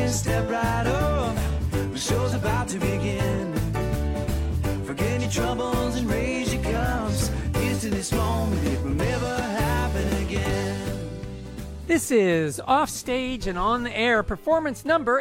hurry, step right up. The show's about to begin. Forget your troubles and raise your cups. Here's to this moment, it will never happen again. This is Offstage and On the Air, performance number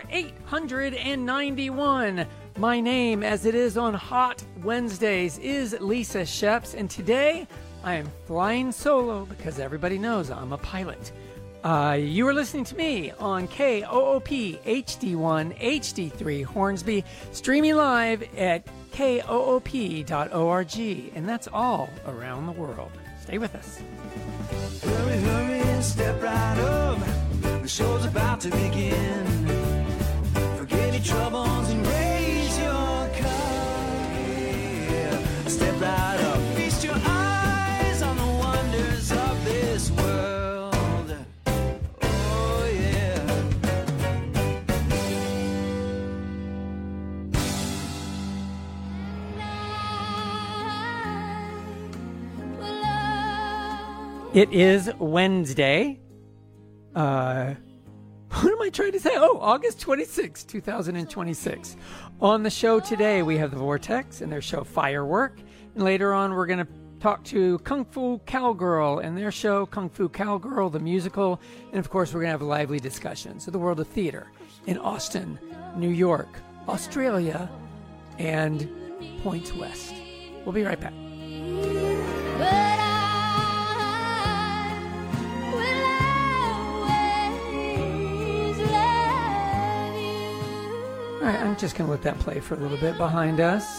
891. My name, as it is on Hot Wednesdays, is Lisa Sheps, and today I am flying solo because everybody knows I'm a pilot. You are listening to me on KOOP HD1 HD3 Hornsby, streaming live at koop.org, and that's all around the world. Stay with us. Hurry, hurry, step right up. The show's about to begin. Forget your troubles and raise your cup. Yeah. Step right up. Feast your eyes on the wonders of this world. Oh, yeah. It is Wednesday. What am I trying to say? Oh, August 26, 2026. On the show today, we have The Vortex and their show Firework. And later on, we're going to talk to Kung Fu Cowgirl and their show Kung Fu Cowgirl, the musical. And of course, we're going to have lively discussions of the world of theater in Austin, New York, Australia, and points west. We'll be right back. All right, I'm just going to let that play for a little bit behind us.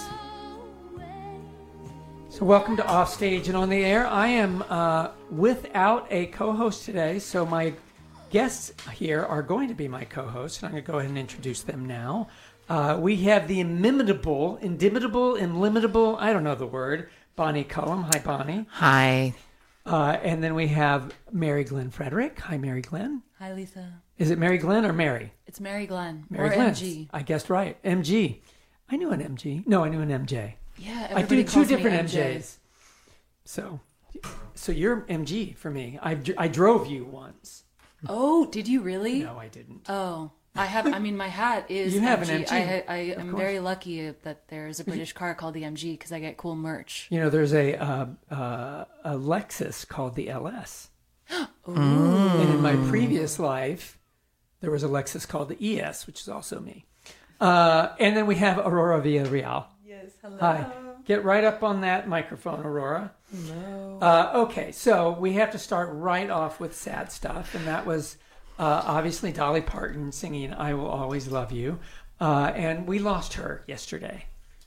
So welcome to Offstage and On the Air. I am without a co-host today, so my guests here are going to be my co-hosts, and I'm going to go ahead and introduce them now. We have the inimitable, I don't know the word, Bonnie Cullum. Hi, Bonnie. Hi. And then we have Mary Glenn Frederick. Hi, Mary Glenn. Hi, Lisa. Is it Mary Glenn or Mary? It's Mary Glenn. Mary or Glenn. MG. I guessed right. MG. I knew an MG. No, I knew an MJ. Yeah, I do everybody two calls me different MJ. MJs. So you're MG for me. I drove you once. Oh, did you really? No, I didn't. Oh, I have. I mean, my hat is. You have MG. an MG, I of am course. very lucky that there's a British car called the MG because I get cool merch. You know, there's a Lexus called the LS. And in my previous life, there was a Lexus called the ES, which is also me. And then we have Aurora Villarreal. Yes, hello. Hi. Get right up on that microphone, Aurora. Hello. Okay, so we have to start right off with sad stuff, and that was obviously Dolly Parton singing "I Will Always Love You," and we lost her yesterday.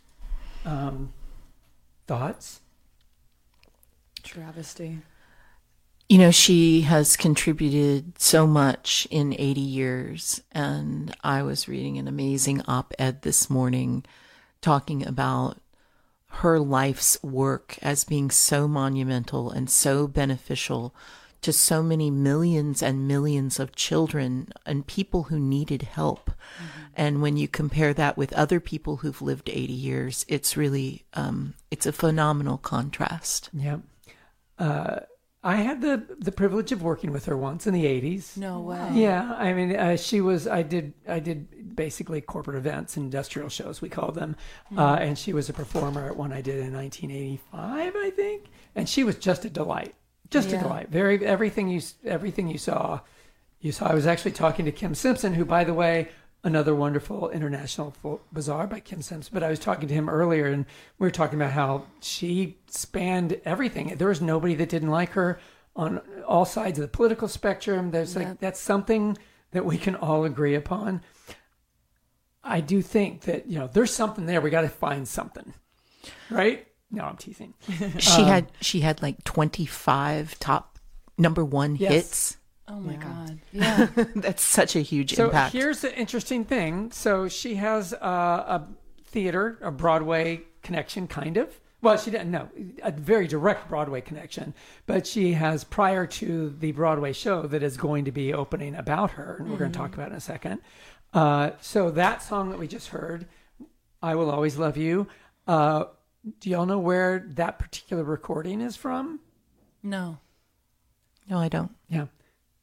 Thoughts? Travesty. You know, she has contributed so much in 80 years, and I was reading an amazing op-ed this morning talking about her life's work as being so monumental and so beneficial to so many millions and millions of children and people who needed help. Mm-hmm. And when you compare that with other people who've lived 80 years, it's really, it's a phenomenal contrast. Yeah. I had the privilege of working with her once in the 80s. No way. Yeah, I mean, I did basically corporate events, industrial shows, we call them. And she was a performer at one I did in 1985, I think. And she was just a delight. A delight. Everything you saw. I was actually talking to Kim Simpson, who, by the way, another wonderful International Bazaar by Kim Simpson. But I was talking to him earlier, and we were talking about how she spanned everything. There was nobody that didn't like her on all sides of the political spectrum. There's that's something that we can all agree upon. I do think that, there's something there. We got to find something, right? No, I'm teasing. She had like 25 top number one hits. Oh my God. Yeah. That's such a huge So impact. here's the interesting thing. So she has a theater, a Broadway connection, kind of. Well, she didn't know a very direct Broadway connection, but she has, prior to the Broadway show that is going to be opening about her, and we're going to talk about it in a second. So that song that we just heard, "I Will Always Love You," do y'all know where that particular recording is from? No. No, I don't. Yeah.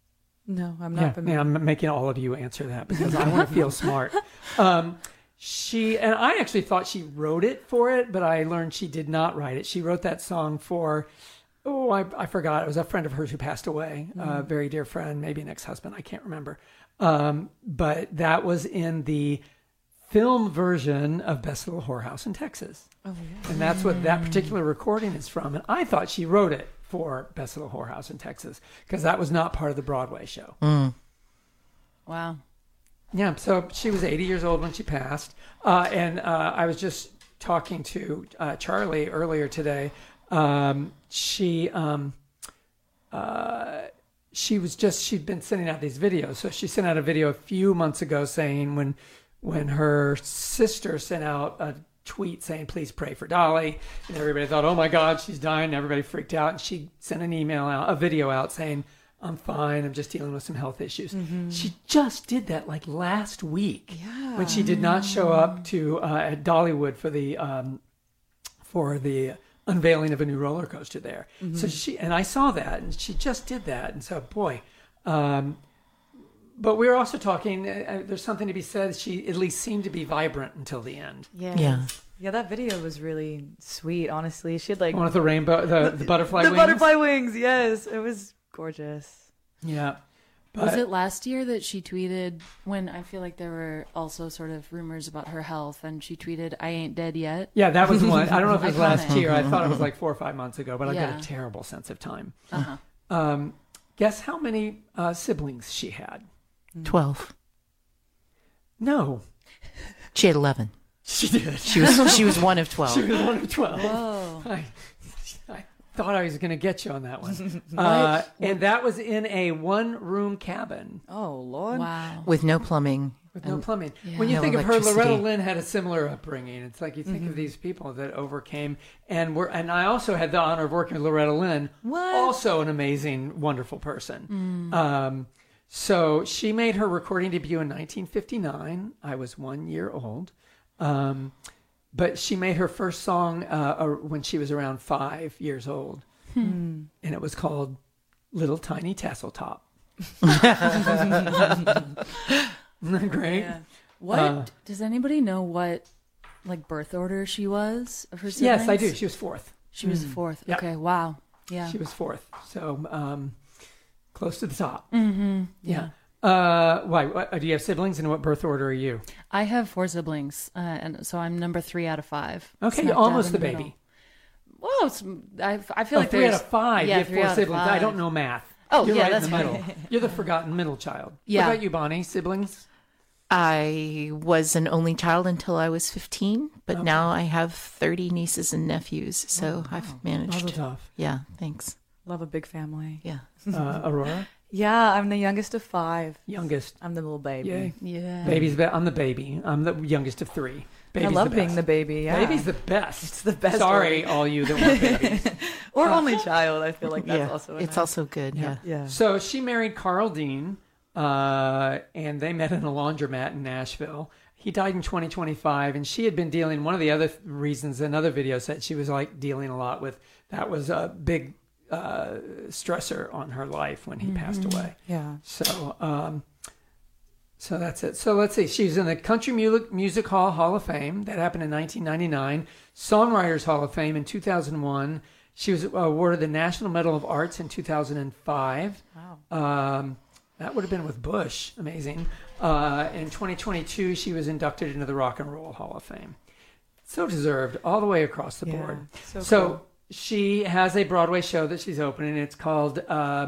No, I'm not familiar. Yeah, I'm making all of you answer that because I want to feel smart. She and I actually thought she wrote it for it, but I learned she did not write it. She wrote that song for, I forgot. It was a friend of hers who passed away, a very dear friend, maybe an ex-husband. I can't remember. But that was in the film version of Best Little Whorehouse in Texas. Oh, yeah. And that's what that particular recording is from. And I thought she wrote it for Best Little Whorehouse in Texas because that was not part of the Broadway show. Wow. Yeah, so she was 80 years old when she passed. And I was just talking to Charlie earlier today. She'd been sending out these videos. So she sent out a video a few months ago saying when her sister sent out a tweet saying, please pray for Dolly. And everybody thought, oh my God, she's dying. And everybody freaked out. And she sent a video out saying, I'm fine. I'm just dealing with some health issues. Mm-hmm. She just did that like last week when she did not show up to at Dollywood for the unveiling of a new roller coaster there. Mm-hmm. So I saw that, and she just did that. And so, boy, but we were also talking, there's something to be said. She at least seemed to be vibrant until the end. Yeah, that video was really sweet, honestly. She had like... One with the rainbow, the butterfly wings. The butterfly wings, yes. It was gorgeous. Yeah. Was it last year that she tweeted when I feel like there were also sort of rumors about her health, and she tweeted, I ain't dead yet? Yeah, that was the one. I don't know if it was last year. I thought it was like 4 or 5 months ago, but I got a terrible sense of time. Guess how many siblings she had? 12. No. She had 11. She did. She was one of 12. She was one of 12. Whoa. I thought I was going to get you on that one. And that was in a one-room cabin. Oh, Lord. Wow. With no plumbing. With no plumbing. Yeah. When you No think of her, electricity. Loretta Lynn had a similar upbringing. It's like you think of these people that overcame, and I also had the honor of working with Loretta Lynn, also an amazing, wonderful person. So she made her recording debut in 1959. I was 1 year old. But she made her first song when she was around 5 years old. And it was called Little Tiny Tassel Top. Isn't that great? Yeah. What does anybody know what like birth order she was of her siblings? Yes, I do. She was fourth. She was the fourth. Yep. Okay, wow. Yeah. She was fourth. So close to the top. Mm-hmm. Yeah. Why? Do you have siblings, and what birth order are you? I have 4 siblings, and so I'm number 3 out of 5. Okay, Smack you're almost dab the in baby. Well, I feel like 3 out of 5. Yeah, you have 3 4 out of siblings. 5. I don't know math. Oh, You're yeah, right that's in the middle. right. You're the forgotten middle child. Yeah. What about you, Bonnie? Siblings? I was an only child until I was 15, but now I have 30 nieces and nephews, so I've managed. Mazel tov. Yeah, thanks. Love a big family. Yeah. Aurora? Yeah, I'm the youngest of 5. Youngest. I'm the little baby. Yay. Yeah. I'm the baby. I'm the youngest of 3. Baby's I love the being best. the baby, yeah. Baby's the best. It's the best. Sorry, all you that want babies. Or only child, I feel like that's Yeah, also it's nice. also good. Yeah. Yeah. So she married Carl Dean, and they met in a laundromat in Nashville. He died in 2025, and she had been dealing, one of the other reasons, another video said she was like dealing a lot with, that was a big stressor on her life when he passed away. Yeah. So that's it. So let's see. She's in the Country Music Hall of Fame. That happened in 1999. Songwriters Hall of Fame in 2001. She was awarded the National Medal of Arts in 2005. Wow. That would have been with Bush. Amazing. In 2022, she was inducted into the Rock and Roll Hall of Fame. So deserved all the way across the board. So cool. She has a Broadway show that she's opening. It's called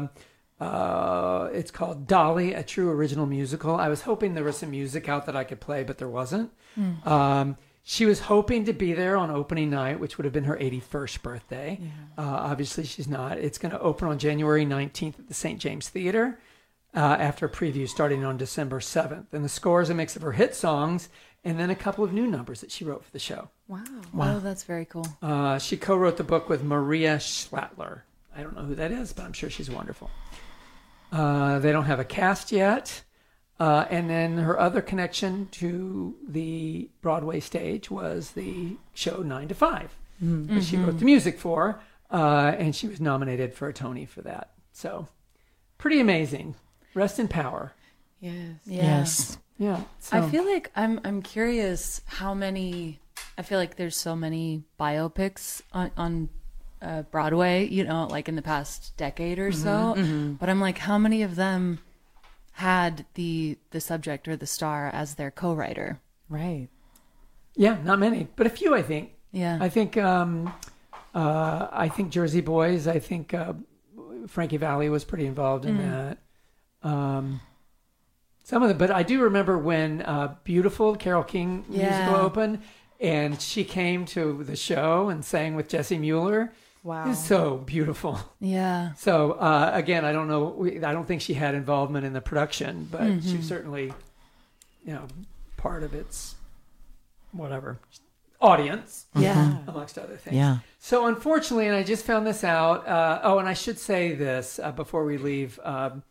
Dolly, a true original musical. I was hoping there was some music out that I could play, but there wasn't. She was hoping to be there on opening night, which would have been her 81st birthday. Yeah. Obviously, she's not. It's going to open on January 19th at the St. James Theater after a preview starting on December 7th. And the score is a mix of her hit songs and then a couple of new numbers that she wrote for the show. Wow. Oh, that's very cool. She co-wrote the book with Maria Schlattler. I don't know who that is, but I'm sure she's wonderful. They don't have a cast yet. And then her other connection to the Broadway stage was the show 9 to 5, that she wrote the music for, and she was nominated for a Tony for that. So pretty amazing. Rest in power. Yes. Yeah. Yes. Yeah. So, I feel like I'm curious how many. I feel like there's so many biopics on Broadway, you know, like in the past decade or so. But I'm like, how many of them had the subject or the star as their co-writer? Right. yeah, not many, but a few, I think. Yeah. I think Jersey Boys. I think Frankie Valli was pretty involved in that. Some of them, but I do remember when Beautiful, Carole King musical opened, and she came to the show and sang with Jessie Mueller. Wow. It was so beautiful. Yeah. So again, I don't know. I don't think she had involvement in the production, but she was certainly, part of its whatever audience. Yeah. Amongst other things. Yeah. So unfortunately, and I just found this out. And I should say this before we leave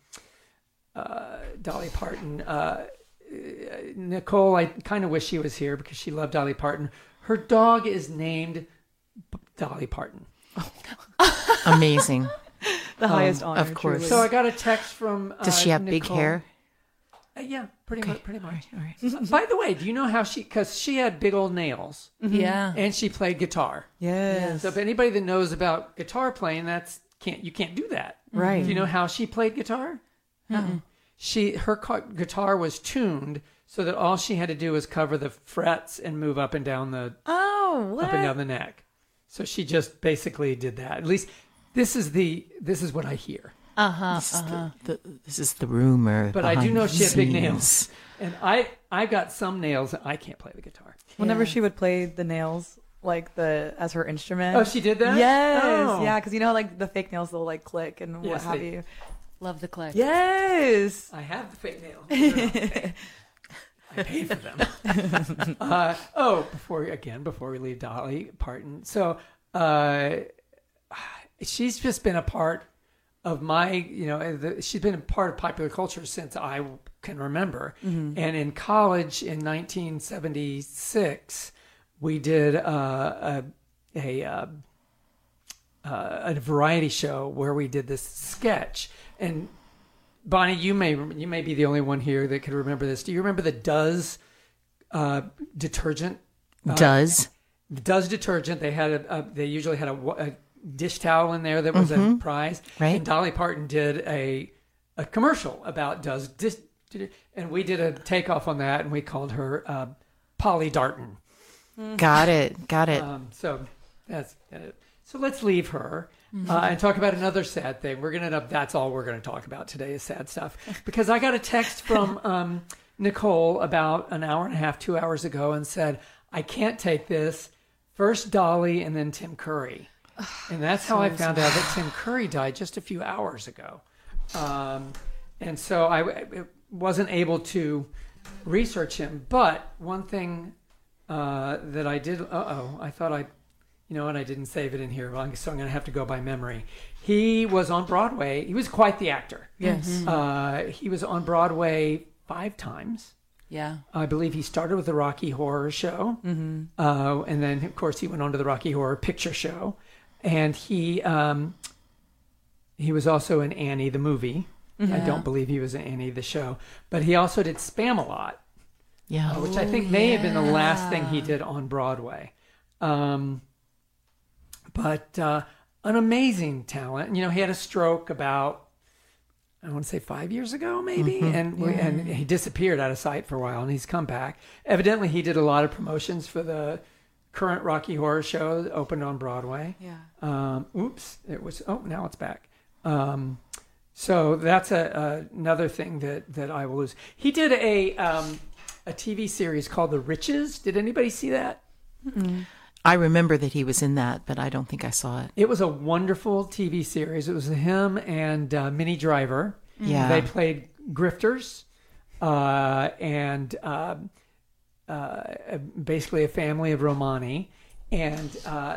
Dolly Parton. Nicole, I kind of wish she was here because she loved Dolly Parton. Her dog is named Dolly Parton. Amazing. The highest honor. of course. truly. So I got a text from Does she have big Nicole. hair? Yeah, pretty much. All right. By the way, do you know how because she had big old nails Yeah. and she played guitar. Yes. So if anybody that knows about guitar playing, you can't do that. Right. Do you know how she played guitar? Her guitar was tuned so that all she had to do was cover the frets and move up and down the Oh, up and down the neck. So she just basically did that. At least this is what I hear. This is the rumor. But I do behind know the she had big scenes. nails, and I got some nails. I can't play the guitar. Whenever Yeah. she would play the nails, like as her instrument. Oh, she did that. Yes. Oh. Yeah, because like the fake nails, they'll like click and Yes, what have they- you. Love the click. Yes. I have the fake nails. I paid for them. Before we leave Dolly Parton. So she's just been a part of my, she's been a part of popular culture since I can remember. And in college in 1976, we did a variety show where we did this sketch. And Bonnie, you may be the only one here that could remember this. Do you remember the Duz detergent? Does? The Duz detergent. They had they usually had a dish towel in there that was a prize. Right. And Dolly Parton did a commercial about Duz, and we did a takeoff on that, and we called her Polly Darton. Got it. So that's it. So let's leave her and talk about another sad thing. That's all we're going to talk about today is sad stuff. Because I got a text from Nicole about an hour and a half, 2 hours ago and said, I can't take this. First Dolly and then Tim Curry. And that's how I found out that Tim Curry died just a few hours ago. And so I wasn't able to research him. But one thing that I did, I thought I didn't save it in here, so I'm going to have to go by memory. He was on Broadway. He was quite the actor. Yes. He was on Broadway 5 times. Yeah. I believe he started with the Rocky Horror Show. And then, of course, he went on to the Rocky Horror Picture Show. And he was also in Annie, the movie. I don't believe he was in Annie, the show. But he also did Spamalot, Yeah. which I think may have been the last thing he did on Broadway. But an amazing talent. He had a stroke about, I want to say 5 years ago, maybe, and he disappeared out of sight for a while, and he's come back. Evidently, he did a lot of promotions for the current Rocky Horror Show that opened on Broadway. Yeah. Now it's back. So that's another thing that I will lose. He did a TV series called The Riches. Did anybody see that? I remember that he was in that, but I don't think I saw it. It was a wonderful TV series. It was him and Minnie Driver. Yeah. They played grifters and basically a family of Romani. And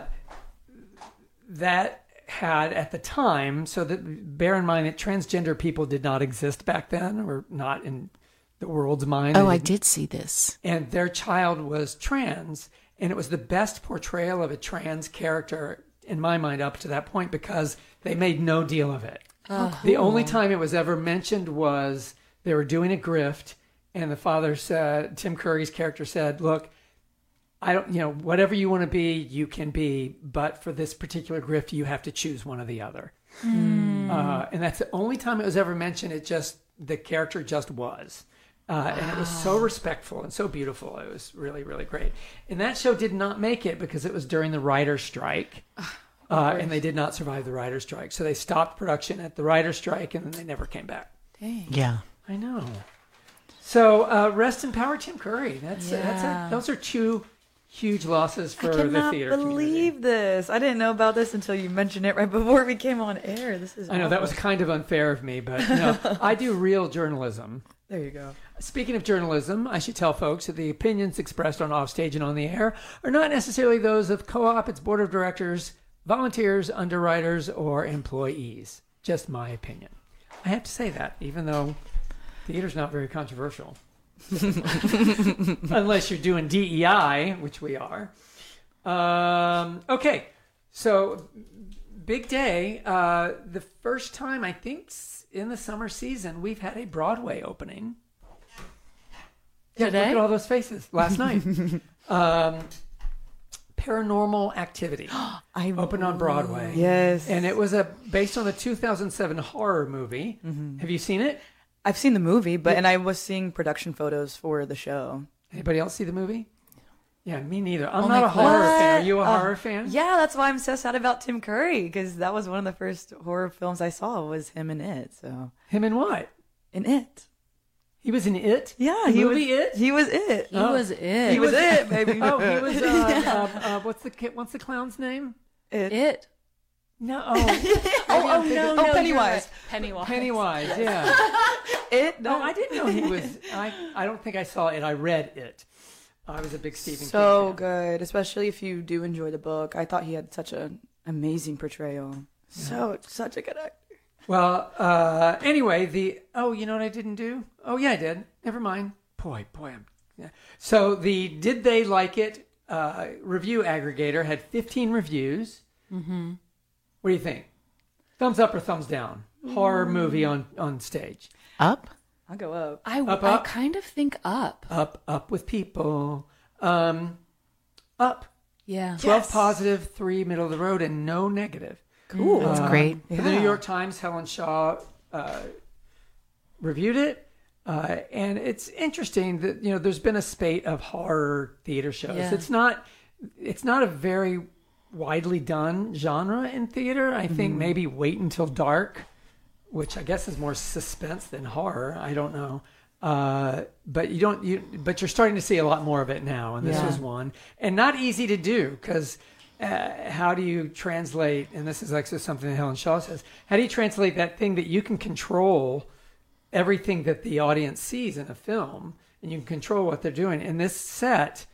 that had at the time, so that bear in mind that transgender people did not exist back then, or not in the world's mind. Oh, I did see this. And their child was trans. And it was the best portrayal of a trans character, in my mind, up to that point, because they made no deal of it. The only time it was ever mentioned was they were doing a grift, and the father said, Tim Curry's character said, "Look, I don't, whatever you want to be, you can be, but for this particular grift, you have to choose one or the other." And that's the only time it was ever mentioned. The character just was. And it was so respectful and so beautiful. It was really, really great. And that show did not make it because it was during the writer's strike. And they did not survive the writer's strike. So they stopped production at the writer's strike, and then they never came back. Dang. Yeah. I know. So rest in power, Tim Curry. Those are two huge losses for I the cannot theater community. believe this. I didn't know about this until you mentioned it right before we came on air. This is I know that was kind of unfair of me, but I do real journalism. There you go. Speaking of journalism, I should tell folks that the opinions expressed on Offstage and on the air are not necessarily those of Co-op, its board of directors, volunteers, underwriters, or employees. Just my opinion. I have to say that, even though theater's not very controversial. Unless you're doing DEI, which we are. Okay, so big day. The first time, I think, in the summer season, we've had a Broadway opening. Yeah, Today? look at all those faces. Last night. Paranormal Activity opened on Broadway. Yes. And it was based on the 2007 horror movie. Have you seen it? I've seen the movie, and I was seeing production photos for the show. Anybody else see the movie? Yeah, me neither. I'm Only not a horror What? fan. Are you a horror fan? Yeah, that's why I'm so sad about Tim Curry, because that was one of the first horror films I saw was him in It. So Him in what? in It. He was in It? Yeah, The he movie was It? He was It. He was it. He was It, baby. Oh, he was. What's the clown's name? It. No. Oh, no, you're Pennywise. right. Pennywise. Pennywise. Yeah. It. No, I didn't know he was. I don't think I saw it. I read it. I was a big Stephen King So fan. good, especially if you do enjoy the book. I thought he had such an amazing portrayal. Such a good actor. Well, anyway, you know what I didn't do? Oh, yeah, I did. Never mind. Boy, yeah. So the Did They Like It review aggregator had 15 reviews. Mm-hmm. What do you think? Thumbs up or thumbs down? Horror movie on stage. Up? I'll go up. I kind of think up. Up with people. Up. Yeah. 12 positive, 3 middle of the road, and no negative. Cool. That's great. For the New York Times, Helen Shaw reviewed it. And it's interesting that, there's been a spate of horror theater shows. Yeah. It's not a very widely done genre in theater. I think maybe Wait Until Dark, which I guess is more suspense than horror. I don't know. But you're starting to see a lot more of it now. And this was one, and not easy to do because how do you translate? And this is actually something that Helen Shaw says. How do you translate that thing that you can control everything that the audience sees in a film, and you can control what they're doing? And this set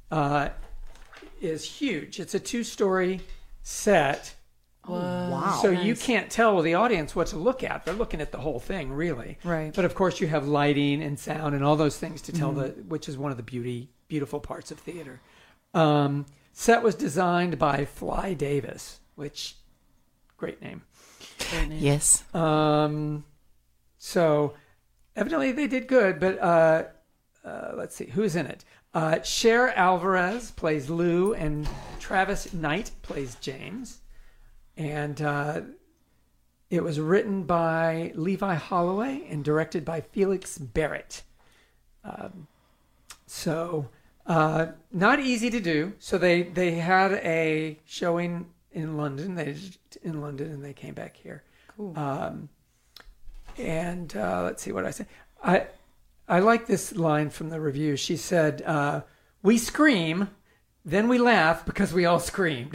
is huge. It's a 2-story set. Wow. So you can't tell the audience what to look at. They're looking at the whole thing, really. Right. But of course, you have lighting and sound and all those things to tell which is one of the beautiful parts of theater. Set was designed by Fly Davis, which great name. Yes. So evidently they did good, but let's see who's in it. Cher Alvarez plays Lou, and Travis Knight plays James. And it was written by Levi Holloway and directed by Felix Barrett. Not easy to do. So they had a showing in London. And they came back here. Cool. Let's see what I say. I like this line from the review. She said, "We scream, then we laugh because we all screamed."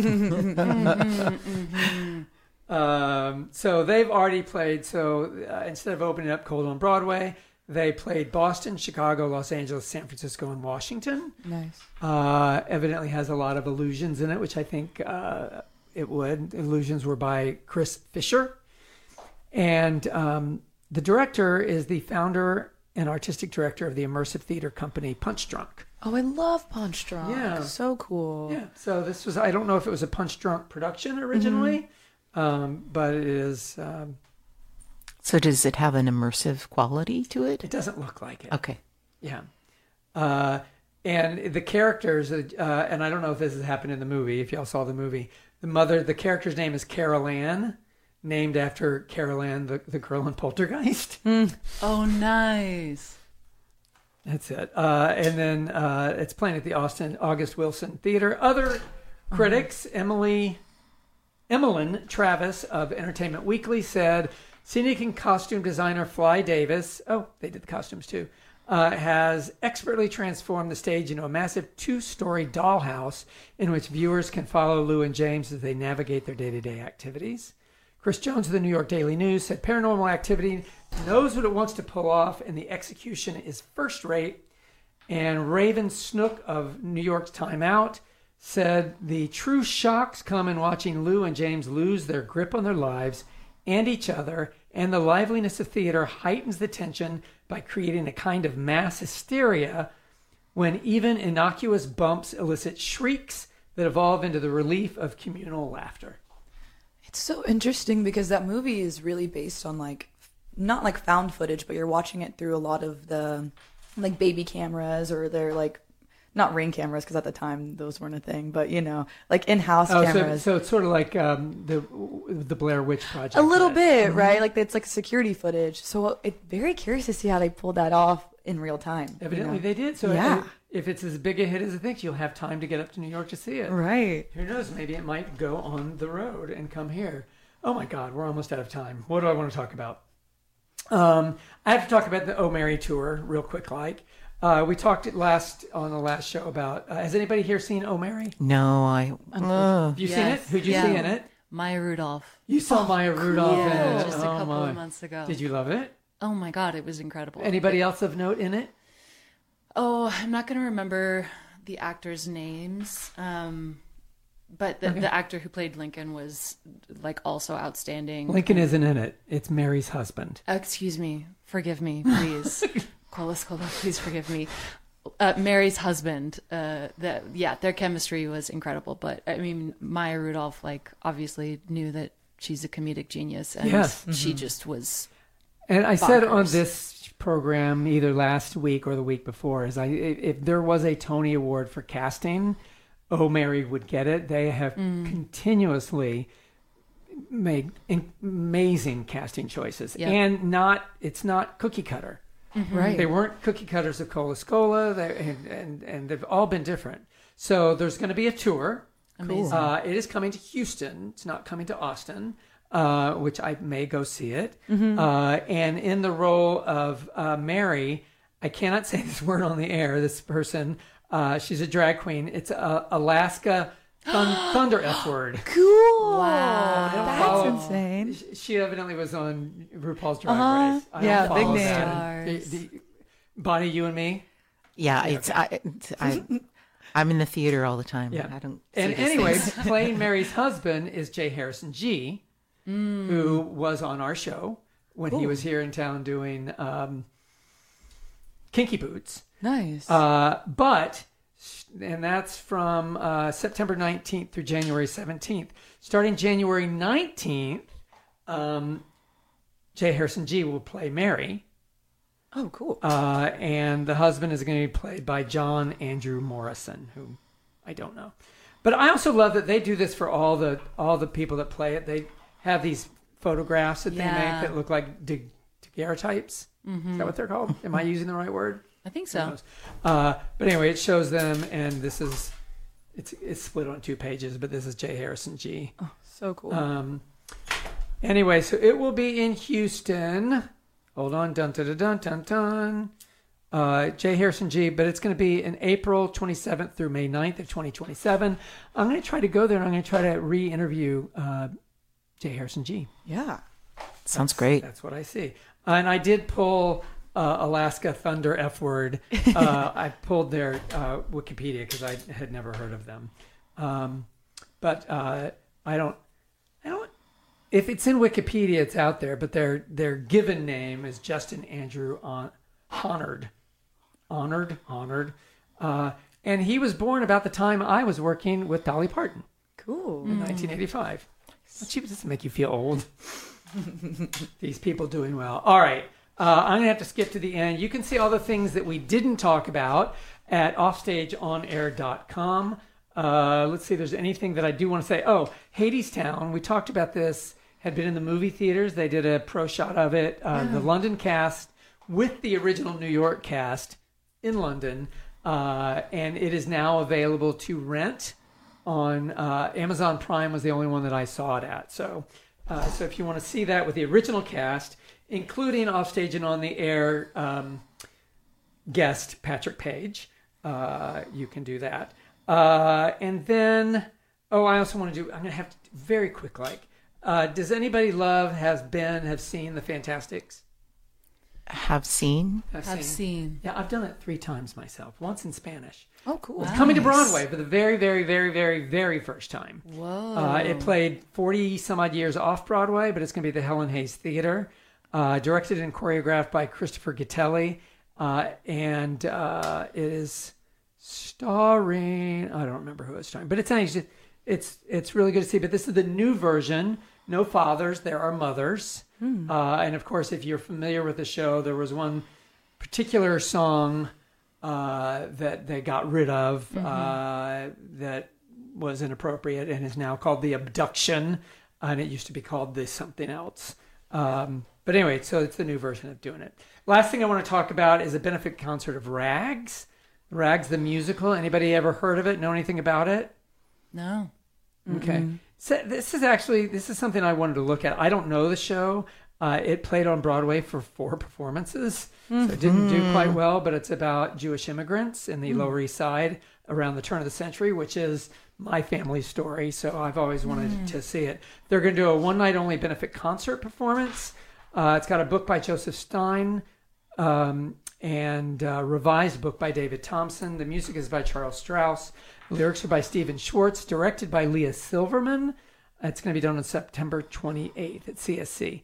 So they've already played. So instead of opening up cold on Broadway, they played Boston, Chicago, Los Angeles, San Francisco, and Washington. Nice. Evidently has a lot of illusions in it, which I think it would. Illusions were by Chris Fisher. And the director is the founder and artistic director of the immersive theater company Punch Drunk. Oh, I love Punch Drunk. Yeah. So cool. Yeah, so this was, I don't know if it was a Punch Drunk production originally, but it is So does it have an immersive quality to it? It doesn't look like it. Okay. Yeah. And the characters, and I don't know if this has happened in the movie, if y'all saw the movie, the character's name is Carol Ann, named after Carol Ann, the girl in Poltergeist. Oh, nice. That's it. And then it's playing at the August Wilson Theater. Other critics, Emmeline Travis of Entertainment Weekly said, scenic and costume designer Fly Davis, they did the costumes too, has expertly transformed the stage into a massive 2-story dollhouse in which viewers can follow Lou and James as they navigate their day-to-day activities. Chris Jones of the New York Daily News said Paranormal Activity knows what it wants to pull off and the execution is first rate. And Raven Snook of New York's Time Out said the true shocks come in watching Lou and James lose their grip on their lives and each other, and the liveliness of theater heightens the tension by creating a kind of mass hysteria when even innocuous bumps elicit shrieks that evolve into the relief of communal laughter. It's so interesting because that movie is really based on not like found footage, but you're watching it through a lot of the like baby cameras, or they're like not Ring cameras because at the time those weren't a thing, but like in-house cameras. So it's sort of like the Blair Witch Project. A little bit, right? Like it's like security footage. So it's very curious to see how they pulled that off in real time. Evidently they did. So yeah. if it's as big a hit as it thinks, you'll have time to get up to New York to see it. Right. Who knows? Maybe it might go on the road and come here. Oh my God, we're almost out of time. What do I want to talk about? I have to talk about the Oh Mary tour real quick. We talked on the last show about, has anybody here seen Oh Mary? No, Have you seen it? Who'd you see in it? Maya Rudolph. You saw Maya Rudolph in it. Just a couple of months ago. Did you love it? Oh my God, it was incredible. Anybody else of note in it? Oh, I'm not going to remember the actors' names. But the actor who played Lincoln was like also outstanding. Lincoln isn't in it. It's Mary's husband. Excuse me. Forgive me, please. Cola, please forgive me. Mary's husband. Their chemistry was incredible. But I mean, Maya Rudolph, obviously knew that she's a comedic genius, and yes. she just was. And I said on this program either last week or the week before, if there was a Tony Award for casting, Oh Mary would get it. They have continuously made amazing casting choices, and it's not cookie cutter. Mm-hmm. Right. They weren't cookie cutters of Cola Scola, and they've all been different. So there's going to be a tour. Amazing. It is coming to Houston. It's not coming to Austin, which I may go see it. Mm-hmm. And in the role of Mary, I cannot say this word on the air. This person, she's a drag queen. It's Alaska Thunder F word. Cool. Wow. That's insane. She evidently was on RuPaul's Drag Race. I Yeah, don't big follow name. that. Bonnie, you and me? Yeah, I'm in the theater all the time. Yeah. I don't. And see these anyway, things. playing Mary's husband is J. Harrison G., who was on our show when he was here in town doing Kinky Boots. Nice. And that's from September 19th through January 17th. Starting January 19th, J. Harrison G. will play Mary. Oh, cool. And the husband is going to be played by John Andrew Morrison, who I don't know. But I also love that they do this for all the people that play it. They have these photographs that they make that look like daguerreotypes. Mm-hmm. Is that what they're called? Am I using the right word? I think so. But anyway, it shows them, and this is it's split on 2 pages. But this is J. Harrison G. Oh, so cool. Anyway, so it will be in Houston. Hold on, dun dun dun dun dun. J. Harrison G. But it's going to be in April 27th through May 9th of 2027. I'm going to try to go there, and I'm going to try to re-interview J. Harrison G. Yeah. Sounds great. That's what I see. And I did pull Alaska Thunder F word. I pulled their Wikipedia because I had never heard of them. But I don't. If it's in Wikipedia, it's out there. But their given name is Justin Andrew Honored. And he was born about the time I was working with Dolly Parton Cool. in 1985. Does that make you feel old? These people doing well. All right. I'm going to have to skip to the end. You can see all the things that we didn't talk about at offstageonair.com. Let's see if there's anything that I do want to say. Oh, Hadestown. We talked about this. Had been in the movie theaters. They did a pro shot of it. The London cast with the original New York cast in London. And it is now available to rent on Amazon Prime. Was the only one that I saw it at. So if you want to see that with the original cast, including Offstage and On the Air guest Patrick Page, you can do that. And then, I also want to do, I'm going to have to, very quick, does anybody have seen The Fantastics? Have seen? Have seen. Yeah, I've done it 3 times myself, once in Spanish. Oh, cool. It's coming to Broadway for the very, very, very, very, very first time. Whoa. It played 40 some odd years off Broadway, but it's going to be the Helen Hayes Theater. Directed and choreographed by Christopher Gattelli. And it is starring, I don't remember who it's starring, but it's really good to see. But this is the new version. No fathers, there are mothers. And of course, if you're familiar with the show, there was one particular song that they got rid of that was inappropriate and is now called The Abduction. And it used to be called The Something Else. But anyway, so it's the new version of doing it. Last thing I want to talk about is a benefit concert of Rags. Rags the musical. Anybody ever heard of it? Know anything about it? No. Okay. So this is something I wanted to look at. I don't know the show. It played on Broadway for 4 performances, so it didn't do quite well, but it's about Jewish immigrants in the Lower East Side around the turn of the century, which is my family's story, so I've always wanted to see it. They're going to do a one-night-only benefit concert performance. It's got a book by Joseph Stein and a revised book by David Thompson. The music is by Charles Strauss. Lyrics are by Stephen Schwartz, directed by Leah Silverman. It's going to be done on September 28th at CSC.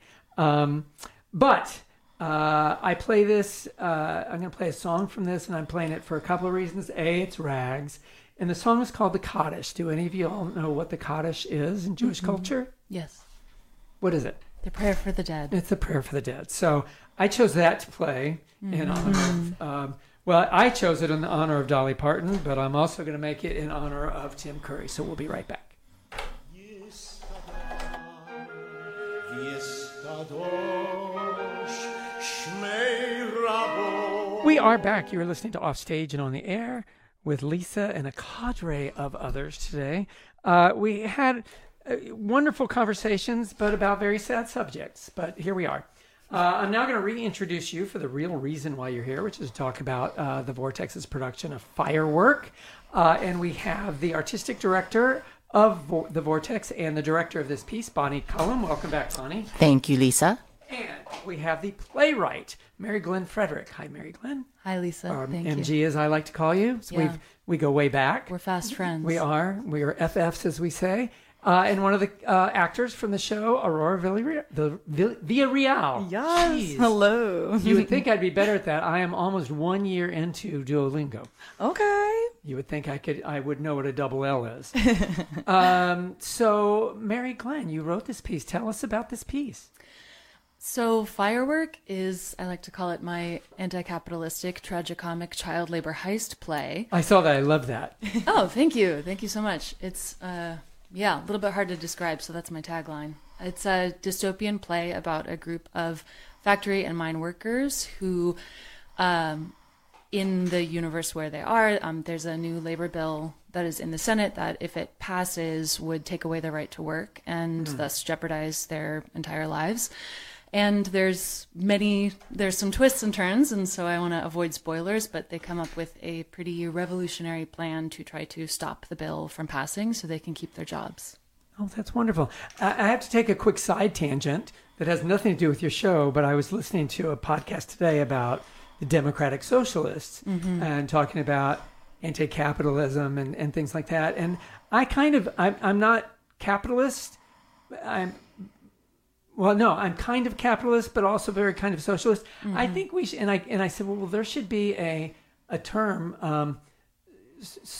But I play this, I'm going to play a song from this, and I'm playing it for a couple of reasons. A, it's Rags, and the song is called the Kaddish. Do any of you all know what the Kaddish is in Jewish culture? Yes. What is it? The prayer for the dead. It's a prayer for the dead. So I chose that to play in honor of, I chose it in honor of Dolly Parton, but I'm also going to make it in honor of Tim Curry. So we'll be right back. We are back. You're listening to Offstage and On the Air with Lisa and a cadre of others today. We had wonderful conversations, but about very sad subjects. But here we are. I'm now going to reintroduce you for the real reason why you're here, which is to talk about the Vortex's production of Firework. And we have the artistic director of the Vortex and the director of this piece, Bonnie Cullum. Welcome back, Bonnie. Thank you, Lisa. And we have the playwright, Mary Glenn Frederick. Hi, Mary Glenn. Hi, Lisa. Thank MG, you. as I like to call you. So Yeah. we go way back. We're fast friends. We are. We are FFs, as we say. And one of the actors from the show, Aurora Villarreal. Yes. Jeez. Hello. You would think I'd be better at that. I am almost 1 year into Duolingo. Okay. You would think I would know what a double L is. So, Mary Glenn, you wrote this piece. Tell us about this piece. So Firework is, I like to call it, my anti-capitalistic tragicomic child labor heist play. I saw that. I love that. Oh, thank you. Thank you so much. It's, a little bit hard to describe, so that's my tagline. It's a dystopian play about a group of factory and mine workers who, in the universe where they are, there's a new labor bill that is in the Senate that, if it passes, would take away their right to work and thus jeopardize their entire lives. And there's some twists and turns, and so I want to avoid spoilers, but they come up with a pretty revolutionary plan to try to stop the bill from passing so they can keep their jobs. Oh, that's wonderful. I have to take a quick side tangent that has nothing to do with your show, but I was listening to a podcast today about the Democratic Socialists and talking about anti-capitalism and things like that. And I'm not capitalist. I'm kind of capitalist, but also very kind of socialist. I think we should, and I said, well, there should be a term.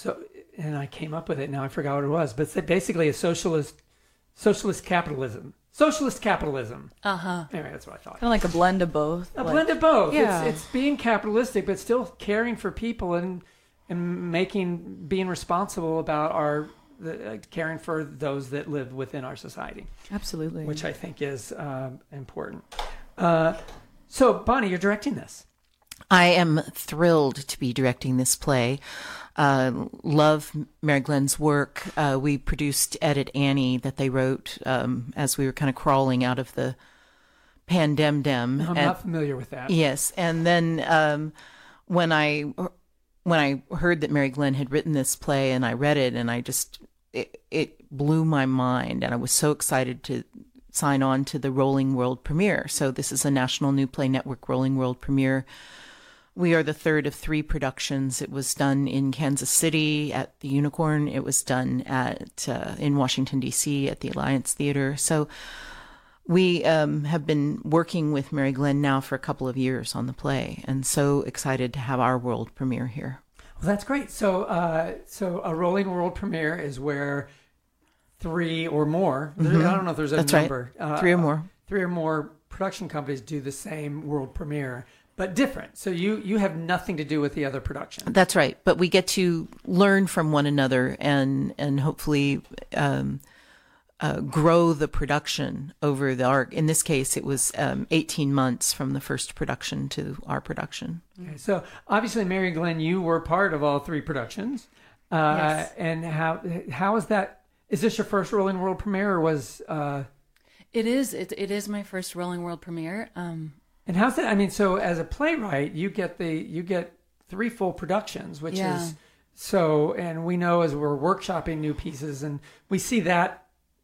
And I came up with it. Now I forgot what it was, but it's basically a socialist capitalism. socialist capitalism. Uh-huh. Anyway, that's what I thought. Kind of like a blend of both. A blend of both. Yeah. It's being capitalistic, but still caring for people and being responsible about caring for those that live within our society, Absolutely. which I think is important. So, Bonnie, you're directing this. I am thrilled to be directing this play. Love Mary Glenn's work. We produced Edit Annie that they wrote as we were kind of crawling out of the pandemdem. I'm not familiar with that. Yes, and then when I heard that Mary Glenn had written this play and I read it, and it blew my mind, and I was so excited to sign on to the Rolling World premiere. So this is a National New Play Network Rolling World premiere. We are the third of 3 productions. It was done in Kansas City at the Unicorn. It was done in Washington, D.C. at the Alliance Theater. So we have been working with Mary Glenn now for a couple of years on the play, and so excited to have our world premiere here. Well, that's great. So, so a rolling world premiere is where 3 or more. I don't know if there's a That's number. right. 3 or more. 3 or more production companies do the same world premiere, but different. So you have nothing to do with the other production. That's right. But we get to learn from one another and hopefully grow the production over the arc. In this case, it was 18 months from the first production to our production. Okay, so obviously, Mary Glenn, you were part of all 3 productions. Yes. And how is that? Is this your first Rolling World premiere, or was? It is. It is my first Rolling World premiere. And how's that? I mean, so as a playwright, you get 3 full productions, which is so. And we know as we're workshopping new pieces, and we see that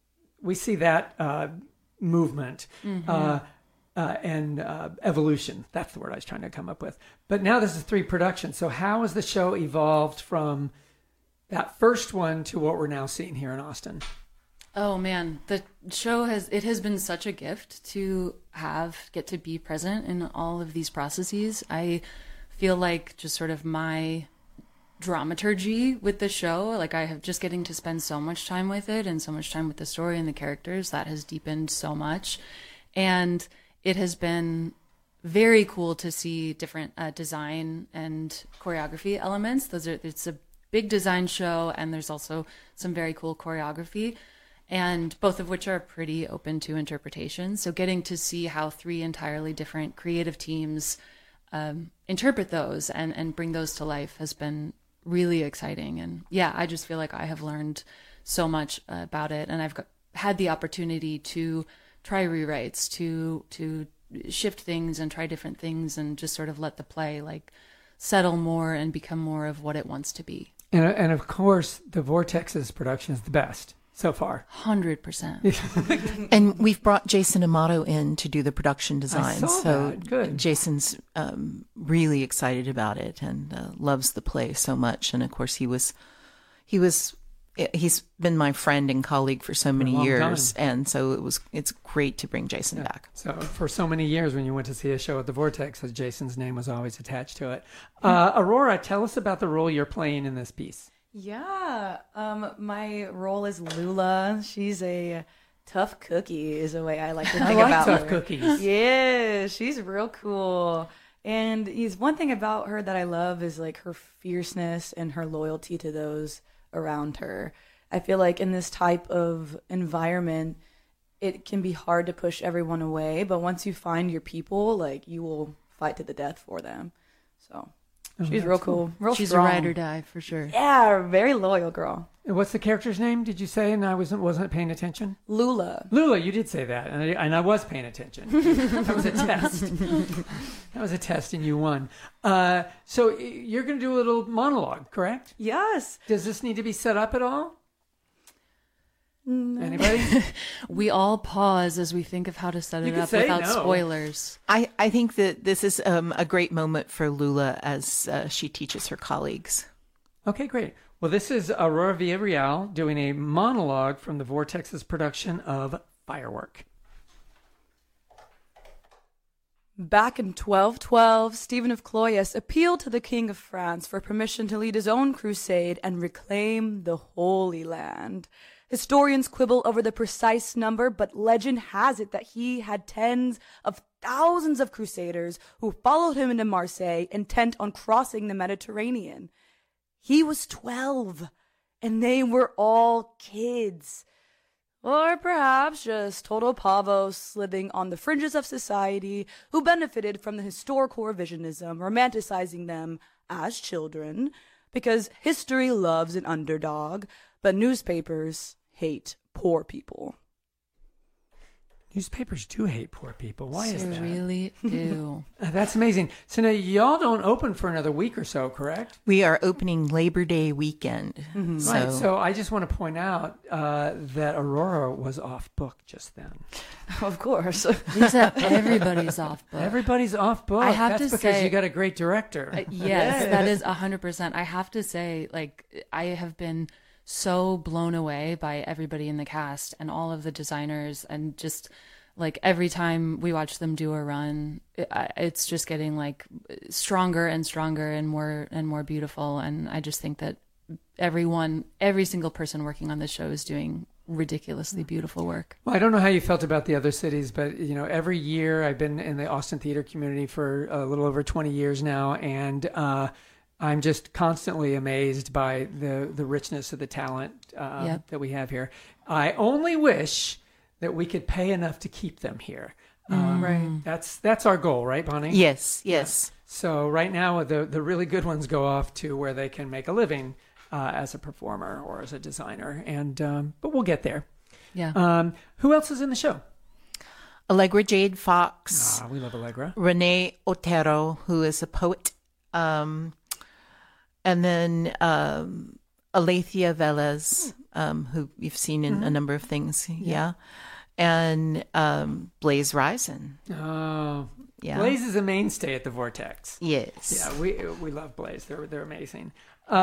movement and evolution. That's the word I was trying to come up with. But now this is 3 productions. So how has the show evolved from that first one to what we're now seeing here in Austin? Oh man, the show has been such a gift to get to be present in all of these processes. I feel like just sort of my dramaturgy with the show, like I have just getting to spend so much time with it and so much time with the story and the characters, that has deepened so much. And it has been very cool to see different design and choreography elements. It's a big design show, and there's also some very cool choreography, and both of which are pretty open to interpretation. So getting to see how 3 entirely different creative teams interpret those and bring those to life has been really exciting. And yeah, I just feel like I have learned so much about it, and I've had the opportunity to try rewrites, to shift things and try different things, and just sort of let the play like settle more and become more of what it wants to be. And of course, the Vortex's production is the best so far. 100%. And we've brought Jason Amato in to do the production design. I saw So that. Good. Jason's really excited about it and loves the play so much. And of course, he's been my friend and colleague for so many long years, time. and so it's great to bring Jason back. So for so many years, when you went to see a show at the Vortex, Jason's name was always attached to it. Aurora, tell us about the role you're playing in this piece. Yeah, my role is Lula. She's a tough cookie, is the way I like to think about tough her. cookies. Yeah, she's real cool. And one thing about her that I love is like her fierceness and her loyalty to those around her. I feel like in this type of environment, it can be hard to push everyone away, but once you find your people, like you will fight to the death for them. So she's real cool. Real She's strong. a ride or die for sure. Yeah, very loyal girl. What's the character's name? Did you say? And I wasn't paying attention. Lula. Lula, you did say that, and I was paying attention. That was a test. That was a test, and you won. So you're going to do a little monologue, correct? Yes. Does this need to be set up at all? No. Anybody? We all pause as we think of how to set You it can up say without no. spoilers. I think that this is a great moment for Lula as she teaches her colleagues. Okay, great. Well, this is Aurora Villarreal doing a monologue from the Vortex's production of Firework. Back in 1212, Stephen of Cloyes appealed to the King of France for permission to lead his own crusade and reclaim the Holy Land. Historians quibble over the precise number, but legend has it that he had tens of thousands of crusaders who followed him into Marseille, intent on crossing the Mediterranean. He was 12, and they were all kids. Or perhaps just total pavos living on the fringes of society who benefited from the historical revisionism, romanticizing them as children, because history loves an underdog, but newspapers hate poor people. Newspapers do hate poor people. Why is that? They really do. That's amazing. So now y'all don't open for another week or so, correct? We are opening Labor Day weekend. So, Right. So I just want to point out that Aurora was off book just then. Of course. Lisa, everybody's off book. Everybody's off book. I have That's to because say- you got a great director. Yes, that is 100%. I have to say, like, I have been so blown away by everybody in the cast and all of the designers, and just like every time we watch them do a run, it's just getting like stronger and stronger and more beautiful. And I just think that every single person working on this show is doing ridiculously beautiful work. Well, I don't know how you felt about the other cities, but every year I've been in the Austin theater community for a little over 20 years now, and I'm just constantly amazed by the richness of the talent Yep. that we have here. I only wish that we could pay enough to keep them here. Right. That's our goal, right, Bonnie? yes. So right now, the really good ones go off to where they can make a living as a performer or as a designer, and but we'll get there. Yeah. Who else is in the show? Allegra Jade Fox, We love Allegra. Renee Otero, who is a poet, and then Alethea Velez, who you've seen in a number of things. Yeah. And Blaze Risen. Oh, Yeah. Blaze is a mainstay at the Vortex. Yes. Yeah, we love Blaze. They're amazing.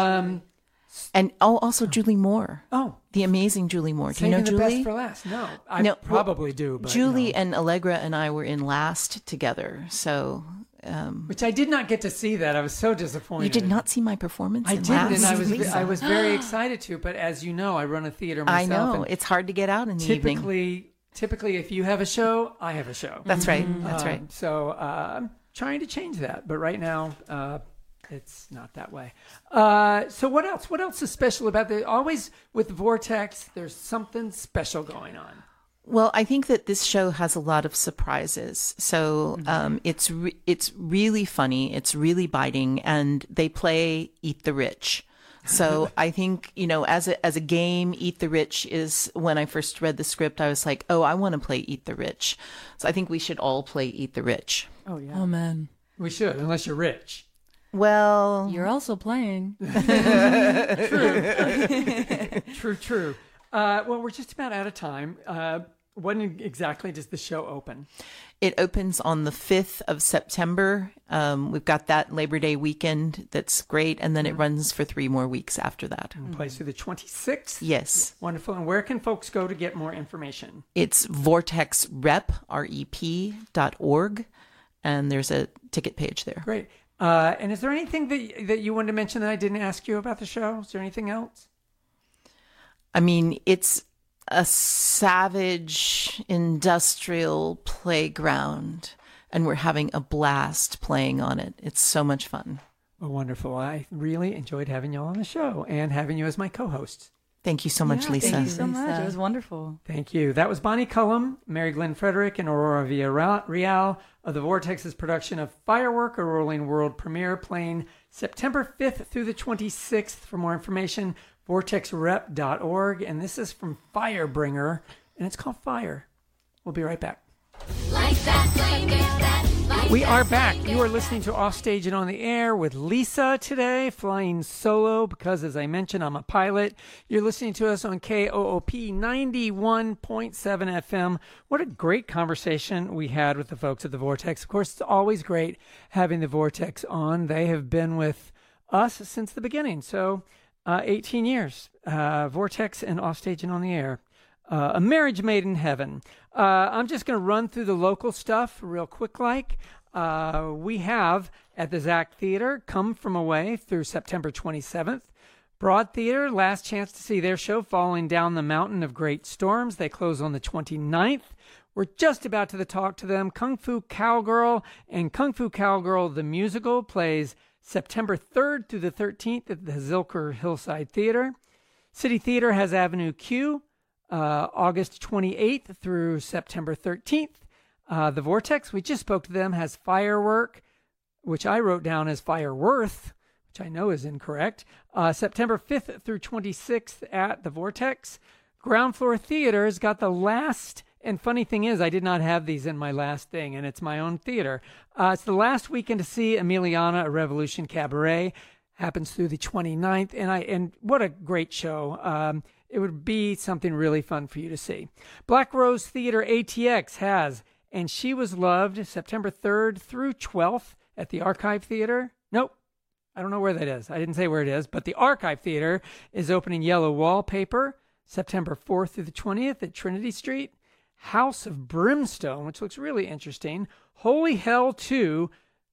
And also Julie Moore. Oh, The amazing Julie Moore. Do you saving know the Julie? best for last. No, I No, probably do. But Julie no. and Allegra and I were in Last together. So Which I did not get to see that. I was so disappointed. you did not see my performance I in didn't, and Last? I was very excited to. But as you know, I run a theater myself. I know. and It's hard to get out in the evening. typically, if you have a show, I have a show. That's right. That's right. So I'm trying to change that, but right now it's not that way. So what else? What else is special about the? Always with Vortex, there's something special going on. Well, I think that this show has a lot of surprises. So it's really funny. It's really biting, and they play Eat the Rich. So I think, as a game, Eat the Rich is, when I first read the script, I was like, oh, I want to play Eat the Rich. So I think we should all play Eat the Rich. Oh, yeah. Oh man, We should, unless you're rich. Well, you're also playing. True. Well, we're just about out of time. When exactly does the show open? it opens on the 5th of September. We've got that Labor Day weekend. That's great. And then it runs for 3 more weeks after that. Plays through the 26th. Yes. Wonderful. And where can folks go to get more information? It's vortexrep, REP.org. And there's a ticket page there. Great. And is there anything that you wanted to mention that I didn't ask you about the show? Is there anything else? I mean, it's a savage industrial playground, and we're having a blast playing on it. It's so much fun. Well, wonderful. I really enjoyed having you all on the show and having you as my co-host. Thank you so much, Lisa. Thank you so much. Lisa. It was wonderful. Thank you. That was Bonnie Cullum, Mary Glenn Frederick, and Aurora Villarreal of the Vortex's production of Firework, a rolling world premiere playing September 5th through the 26th. For more information, vortexrep.org. And this is from Firebringer, and it's called Fire. We'll be right back. Like that, like that, like We that, are back. like You are that. listening to Offstage and On the Air with Lisa today, flying solo because, as I mentioned, I'm a pilot. You're listening to us on KOOP 91.7 FM. What a great conversation we had with the folks at the Vortex. Of course, it's always great having the Vortex on. They have been with us since the beginning, so 18 years. Vortex and Offstage and On the Air. A marriage made in heaven. I'm just going to run through the local stuff real quick like. We have at the Zach Theater Come From Away through September 27th. Broad Theater, last chance to see their show, Falling Down the Mountain of Great Storms. They close on the 29th. We're just about to talk to them. Kung Fu Cowgirl and Kung Fu Cowgirl the Musical plays September 3rd through the 13th at the Zilker Hillside Theater. City Theater has Avenue Q, August 28th through September 13th. The Vortex, we just spoke to them, has Firework, which I wrote down as Fireworth, which I know is incorrect, September 5th through 26th at the Vortex. Ground Floor Theater's got the last, and funny thing is, I did not have these in my last thing, and it's my own theater. It's the last weekend to see Emiliana, A Revolution Cabaret. Happens through the 29th, and what a great show. It would be something really fun for you to see. Black Rose Theater ATX has And She Was Loved, September 3rd through 12th at the Archive Theater. Nope. I don't know where that is. I didn't say where it is, but the Archive Theater is opening Yellow Wallpaper September 4th through the 20th at Trinity Street. House of Brimstone, which looks really interesting. Holy Hell 2,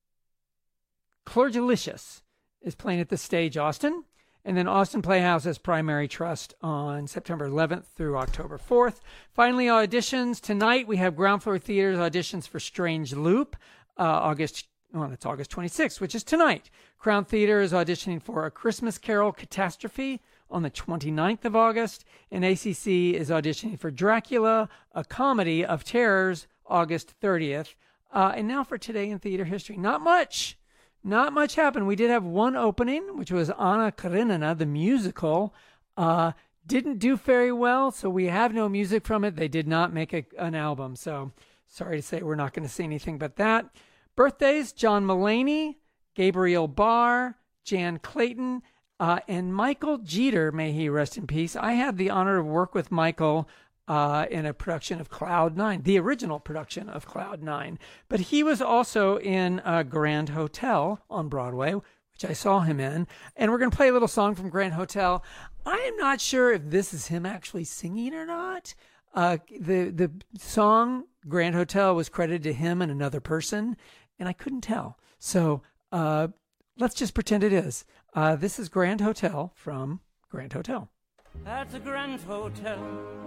Clergilicious is playing at the Stage Austin. And then Austin Playhouse has Primary Trust on September 11th through October 4th. Finally, auditions. Tonight we have Ground Floor Theater's auditions for Strange Loop, August 26th, which is tonight. Crown Theater is auditioning for A Christmas Carol Catastrophe on the 29th of August. And ACC is auditioning for Dracula, A Comedy of Terrors, August 30th. And now for Today in Theater History. Not much happened. We did have one opening, which was Anna Karenina, the musical. Didn't do very well, so we have no music from it. They did not make an album, so sorry to say we're not going to see anything but that. Birthdays, John Mulaney, Gabriel Barr, Jan Clayton, and Michael Jeter, may he rest in peace. I had the honor of work with Michael in a production of Cloud Nine, the original production of Cloud Nine. But he was also in Grand Hotel on Broadway, which I saw him in. And we're going to play a little song from Grand Hotel. I am not sure if this is him actually singing or not. The song Grand Hotel was credited to him and another person, and I couldn't tell. So let's just pretend it is. This is Grand Hotel from Grand Hotel. At the Grand Hotel.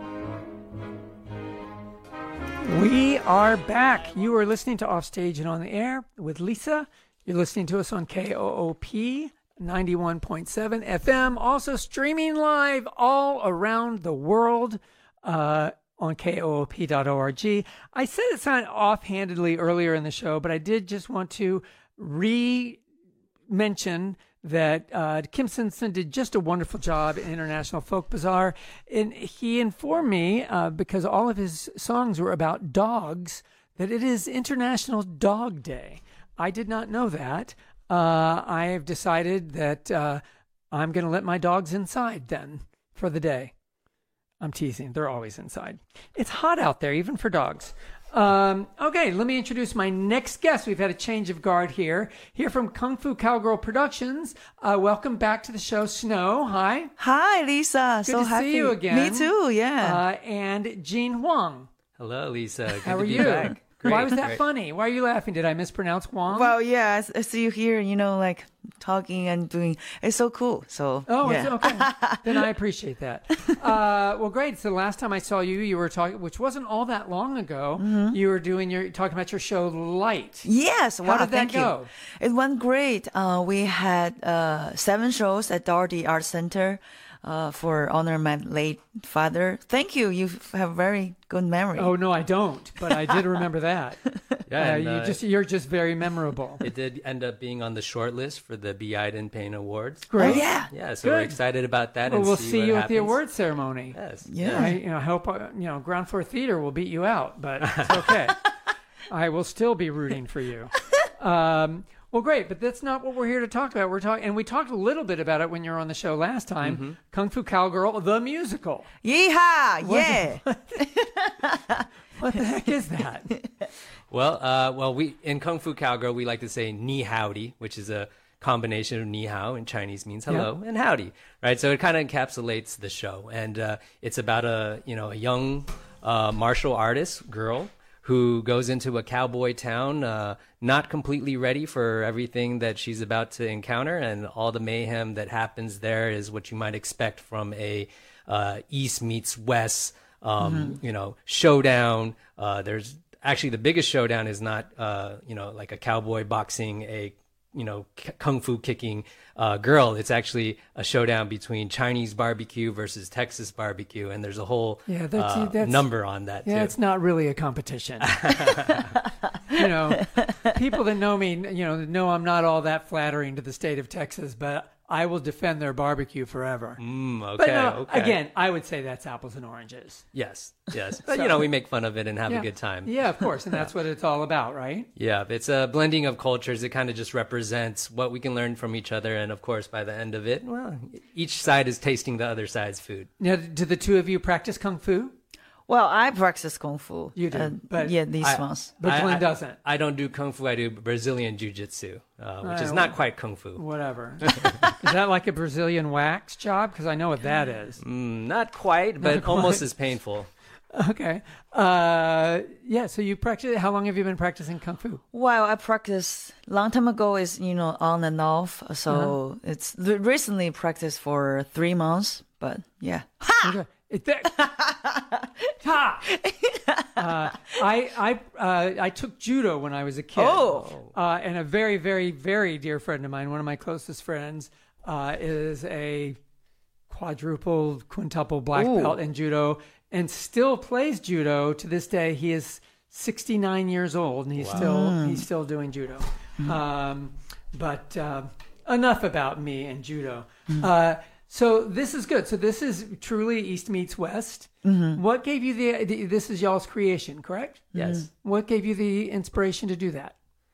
We are back. You are listening to Offstage and On the Air with Lisa. You're listening to us on KOOP 91.7 FM. Also streaming live all around the world on koop.org. I said it sounded offhandedly earlier in the show, but I did just want to mention that Kim Simpson did just a wonderful job in International Folk Bazaar. And he informed me, because all of his songs were about dogs, that it is International Dog Day. I did not know that. I have decided that I'm going to let my dogs inside then for the day. I'm teasing. They're always inside. It's hot out there, even for dogs. Okay, let me introduce my next guest. We've had a change of guard here from Kung Fu Cowgirl Productions. Welcome back to the show, Snow. Hi. Hi, Lisa. Good so to happy. see you again. Me too, yeah. And Jean Huang. Hello, Lisa. Good How to are be you? back. Great, Why was that great. funny? Why are you laughing? Did I mispronounce Huang? Well, yeah, I see you here, like talking and doing. It's so cool. So, Oh, yeah. it's okay. Then I appreciate that. Well, great. So the last time I saw you, you were talking, which wasn't all that long ago. Mm-hmm. You were talking about your show Light. Yes, How wow, did that thank go? you. It went great. We had 7 shows at Doherty Art Center for honor my late father. Thank you. You have very good memory. Oh no, I don't. But I did remember that. Yeah, and, You're just very memorable. it did end up being on the short list for the Be Iden Payne Awards. Great. Oh, yeah. Yeah, so we're Good. excited about that. Well, and we'll see see what you happens. at the award ceremony. Yes. Yeah. I hope Ground Floor Theater will beat you out, but it's okay. I will still be rooting for you. Well, great, but that's not what we're here to talk about. We talked a little bit about it when you were on the show last time. Mm-hmm. Kung Fu Cowgirl, the musical. Yeehaw! Yeah. What the heck is that? Well, we in Kung Fu Cowgirl we like to say ni howdy, which is a combination of ni hao in Chinese means hello and howdy, right? So it kind of encapsulates the show, and it's about a young martial artist girl who goes into a cowboy town, not completely ready for everything that she's about to encounter, and all the mayhem that happens there is what you might expect from a East meets West, showdown. There's actually the biggest showdown is not, like a cowboy boxing a kung fu kicking girl. It's actually a showdown between Chinese barbecue versus Texas barbecue, and there's a whole that's number on that too. Yeah, it's not really a competition. People that know me, know I'm not all that flattering to the state of Texas, but I will defend their barbecue forever. Okay, But no, okay. again, I would say that's apples and oranges. Yes. But, we make fun of it and have a good time. Yeah, of course, and that's what it's all about, right? Yeah, it's a blending of cultures. It kind of just represents what we can learn from each other. And, of course, by the end of it, well, each side is tasting the other side's food. Now, do the two of you practice Kung Fu? Well, I practice Kung Fu. You do, but these ones. But Glenn doesn't. I don't do Kung Fu. I do Brazilian Jiu-Jitsu, which is not quite Kung Fu. Whatever. Is that like a Brazilian wax job? Because I know what that is. Not quite, but almost as painful. Okay. So you practice. How long have you been practicing Kung Fu? Well, I practiced long time ago is, on and off. So it's recently practiced for 3 months, but yeah. Okay. I took judo when I was a kid. And a very, very, very dear friend of mine, one of my closest friends, is a quintuple black belt in judo and still plays judo to this day. He is 69 years old and he's still doing judo. But enough about me and judo. So this is good. So this is truly East meets West. What gave you this is y'all's creation, correct? Yes. What gave you the inspiration to do that?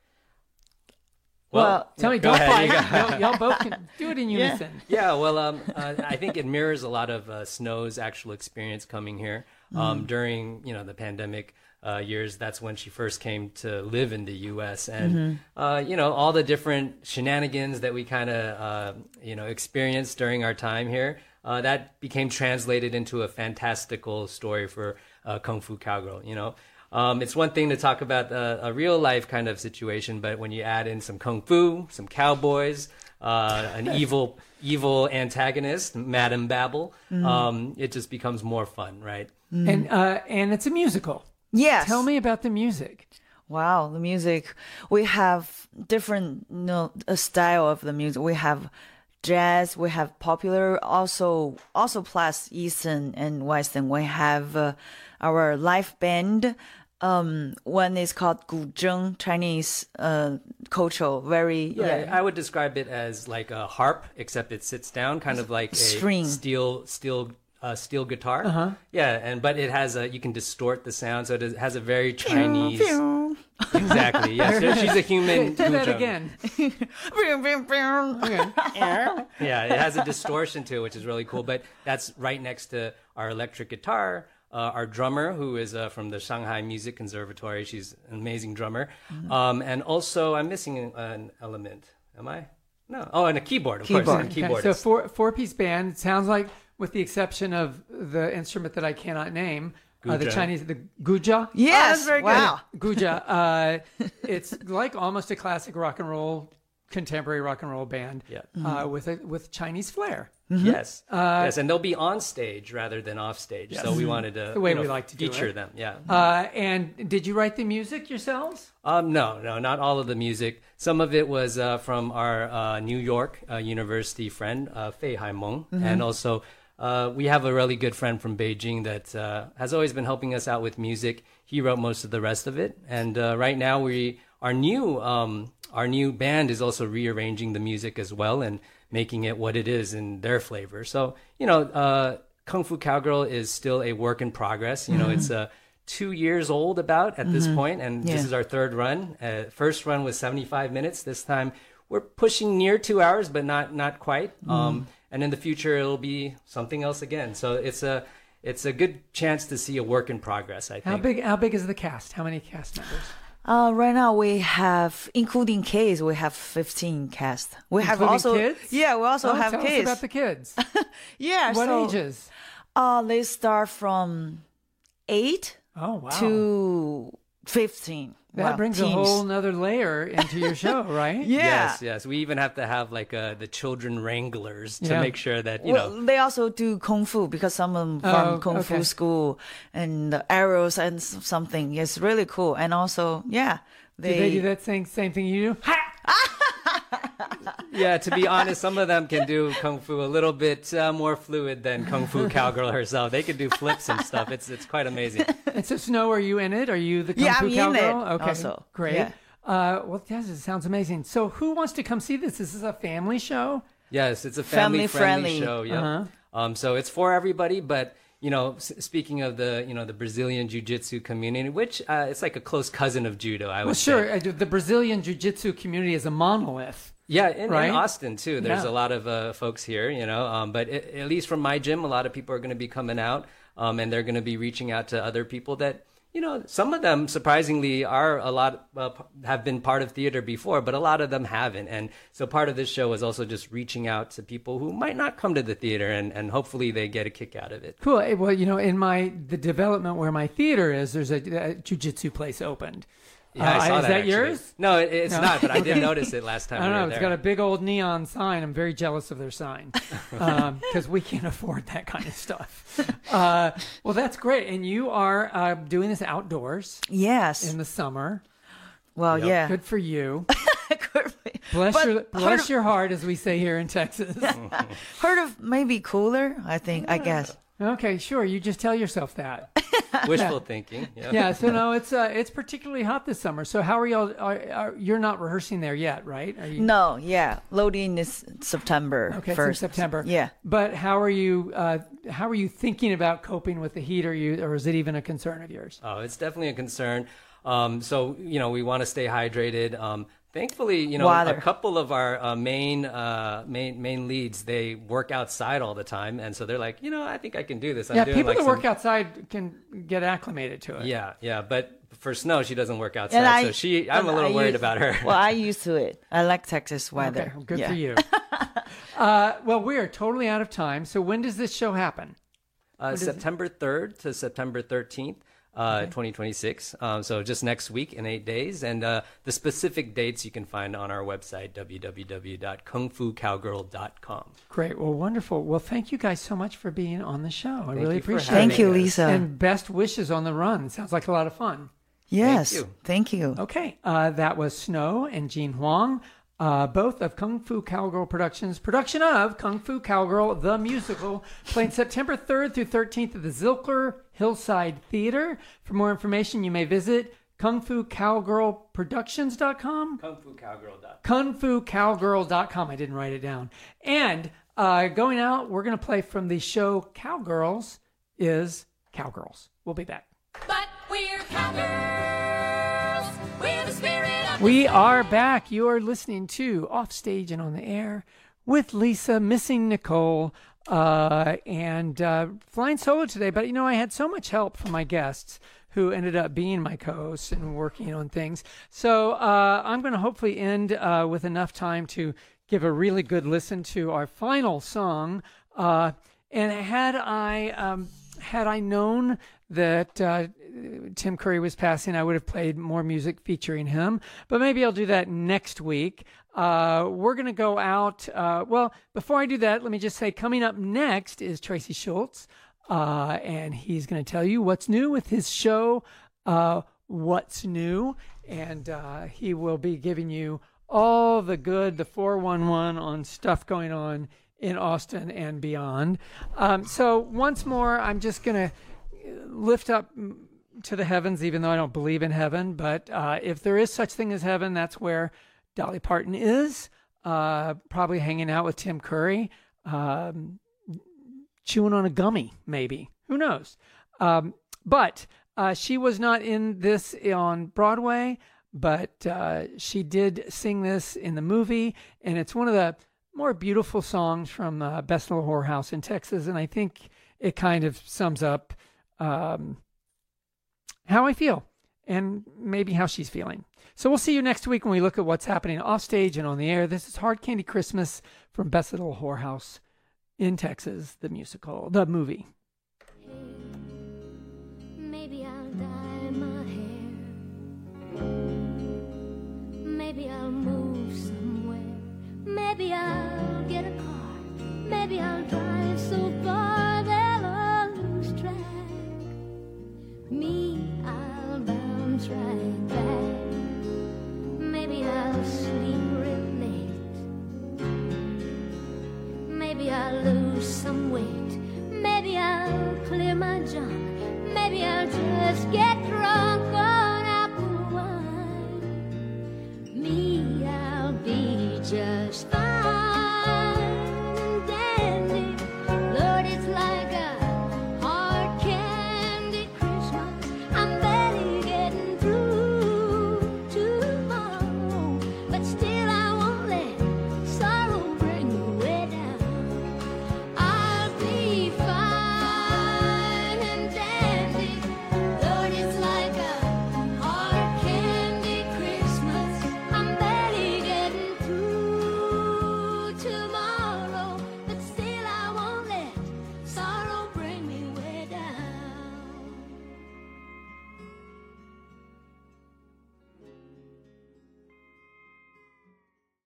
Well, tell me, don't fight. Y'all both can do it in unison. Yeah, well, I think it mirrors a lot of Snow's actual experience coming here during, the pandemic years. That's when she first came to live in the U.S. And, all the different shenanigans that we kind of, experienced during our time here, that became translated into a fantastical story for Kung Fu Cowgirl, It's one thing to talk about a real life kind of situation, but when you add in some kung fu, some cowboys, an evil antagonist, Madame Babel, it just becomes more fun, right? And it's a musical. Yes. Tell me about the music. Wow, the music. We have different, a style of the music. We have jazz, we have popular, also plus Eastern and Western. We have our live band. One is called Guzheng, Chinese cultural, very... I would describe it as like a harp, except it sits down, kind of like a string. Steel guitar. But it has you can distort the sound, so it has a very Chinese... Exactly, yes. She's a human. Do that again. Yeah, it has a distortion to it, which is really cool. But that's right next to our electric guitar. Our drummer, who is from the Shanghai Music Conservatory. She's an amazing drummer. And also, I'm missing an element. Am I? No. Oh, and a keyboard, of course. And Okay, so four-piece band. It sounds like, with the exception of the instrument that I cannot name, the Chinese, the guja. Yes, that's very good. wow. Guja. It's like almost a classic rock and roll, contemporary rock and roll band. With Chinese flair. Yes, yes, and they'll be on stage rather than off stage. Yes. So we wanted to the way we like to feature do it. them. Yeah. And did you write the music yourselves? No, not all of the music. Some of it was from our New York University friend, Fei Haimeng, and also we have a really good friend from Beijing that has always been helping us out with music. He wrote most of the rest of it, and right now our new band is also rearranging the music as well and making it what it is in their flavor. So, Kung Fu Cowgirl is still a work in progress. It's 2 years old about at this point, and this is our third run. First run was 75 minutes. This time we're pushing near 2 hours, but not quite. And in the future, it'll be something else again. So it's a good chance to see a work in progress, I think. How big is the cast? How many cast members? Right now we have, including kids, we have 15 cast. We have also kids? Yeah, we also have tell kids. Us about the kids. Yeah. What ages? They start from 8 Oh wow. to 15. That Wow, brings a teens. whole nother layer into your show, right? Yeah. Yes. We even have to have like the children wranglers to Yeah. make sure that, you Well, know. they also do kung fu because some of them from kung okay. fu school and the arrows and something. It's really cool. And also, yeah, Do they do that same thing you do? Yeah, to be honest, some of them can do kung fu a little bit more fluid than Kung Fu Cowgirl herself. They can do flips and stuff. It's quite amazing. And so, Snow, are you in it? Are you the Kung Yeah, Fu I'm in Cowgirl? it Okay, also. great. Yeah. Well, yes, it sounds amazing. So, who wants to come see this? This is a family show. Yes, it's a family-friendly Family-friendly. show. Yeah. So it's for everybody, but you know, speaking of the the Brazilian jiu-jitsu community, which it's like a close cousin of judo, I would Well, say. sure. The Brazilian jiu-jitsu community is a monolith. Yeah, in Right? Austin too. There's Yeah. a lot of folks here, but at least from my gym, a lot of people are going to be coming out, and they're going to be reaching out to other people that, some of them surprisingly are have been part of theater before, but a lot of them haven't. And so part of this show is also just reaching out to people who might not come to the theater, and hopefully they get a kick out of it. Cool. Well, in the development where my theater is, there's a jiu-jitsu place opened. Yeah, I saw is that actually. yours? No, it's No? not, but I did notice it last time I don't we know. were It's there. got a big old neon sign. I'm very jealous of their sign because we can't afford that kind of stuff. Well, that's great. And you are doing this outdoors Yes. in the summer. Well, Yep. yeah. Good for you. Good. Bless your heart, as we say here in Texas. Heard of maybe cooler, I guess. Okay, sure. You just tell yourself that. Wishful thinking. Yeah. Yeah. So no, it's particularly hot this summer. So how are y'all? You're not rehearsing there yet, right? Are you? No, yeah. Loading is September Okay, it's 1st. in September. Yeah. But how are you? How are you thinking about coping with the heat? Or is it even a concern of yours? Oh, it's definitely a concern. So we want to stay hydrated. Thankfully, Water. a couple of our main leads, they work outside all the time, and so they're like, I think I can do this. I'm Yeah, doing people like that work outside can get acclimated to it. Yeah. But for Snow, she doesn't work outside, And so I'm a little worried about her. Well, I used to it. I like Texas weather. Okay, well, good Yeah. for you. Well, we are totally out of time. So when does this show happen? September 3rd to September 13th. 2026. So just next week in 8 days. And the specific dates you can find on our website, www.kungfucowgirl.com. Great. Well, wonderful. Well, thank you guys so much for being on the show. I really you for appreciate having it. Thank you, us. Lisa. And best wishes on the run. Sounds like a lot of fun. Yes. Thank you. Thank you. Okay. That was Snow and Jean Huang, both of Kung Fu Cowgirl Productions, production of Kung Fu Cowgirl, the musical, playing September 3rd through 13th at the Zilker Hillside Theater. For more information, you may visit kungfucowgirlproductions.com. kungfucowgirl.com. I didn't write it down. And going out, we're going to play from the show Cowgirls is Cowgirls. We'll be back. But we're cowgirls with the spirit of We are back. You are listening to Offstage and on the Air with Lisa, missing Nicole, and flying solo today. But, I had so much help from my guests who ended up being my co-hosts and working on things. So I'm going to hopefully end with enough time to give a really good listen to our final song. And had I known that Tim Curry was passing, I would have played more music featuring him. But maybe I'll do that next week. We're going to go out. Well, before I do that, let me just say coming up next is Tracy Schultz. And he's going to tell you what's new with his show, What's New. And he will be giving you all the good, the 411 on stuff going on in Austin and beyond. So once more, I'm just going to lift up to the heavens, even though I don't believe in heaven. But if there is such thing as heaven, that's where Dolly Parton is, probably hanging out with Tim Curry, chewing on a gummy, maybe. Who knows? But she was not in this on Broadway, but she did sing this in the movie, and it's one of the more beautiful songs from Best Little Whorehouse in Texas, and I think it kind of sums up how I feel and maybe how she's feeling. So we'll see you next week when we look at what's happening off stage and on the air. This is Hard Candy Christmas from Best Little Whorehouse in Texas, the movie. Maybe I'll dye my hair Maybe I'll move somewhere. Maybe I'll get a car. Maybe I'll drive so far they'll all lose track. Me, I'll bounce right back. Maybe I'll sleep real late. Maybe I'll lose some weight. Maybe I'll clear my junk. Maybe I'll just get drunk.